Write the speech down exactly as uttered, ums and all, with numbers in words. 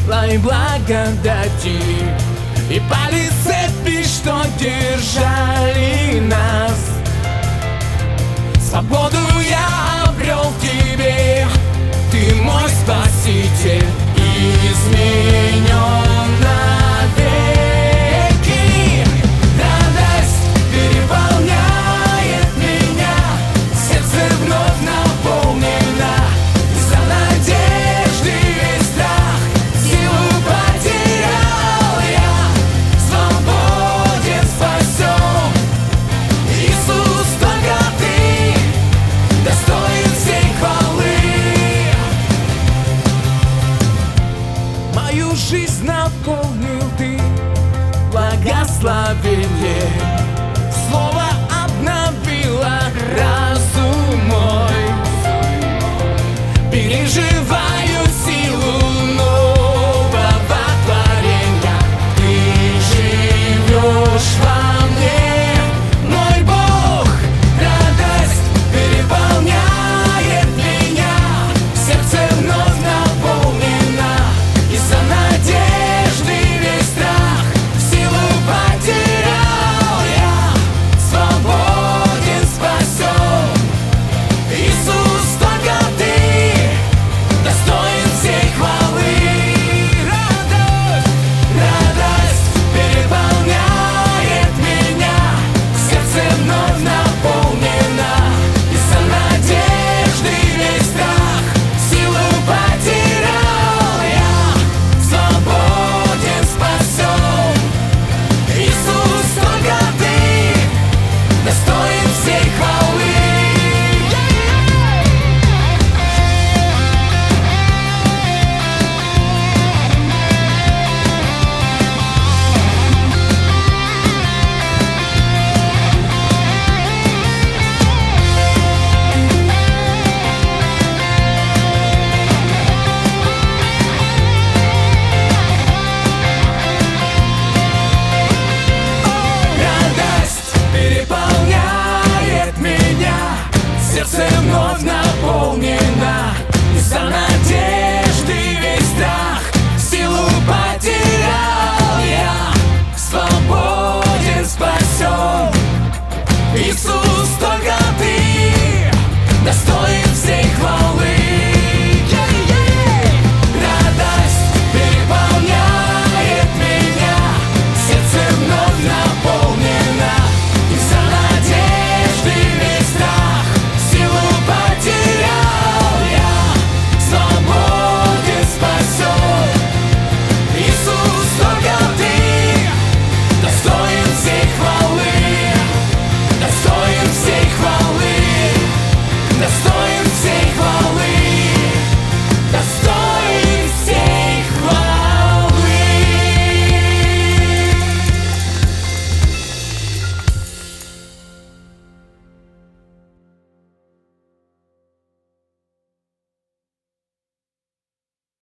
твоей благодати и пали цепи, что держали нас. Свободу я обрел в тебе, ты мой спаситель, изменен навеки. Радость переполняет меня, сердце вновь наполнено. Из-за надежды весь страх, силу потерял я, свободен, спасен. Иисус, только ты достоин всей хвалы. Мою жизнь наполнил ты благословение, слово обновило разум мой. Переживай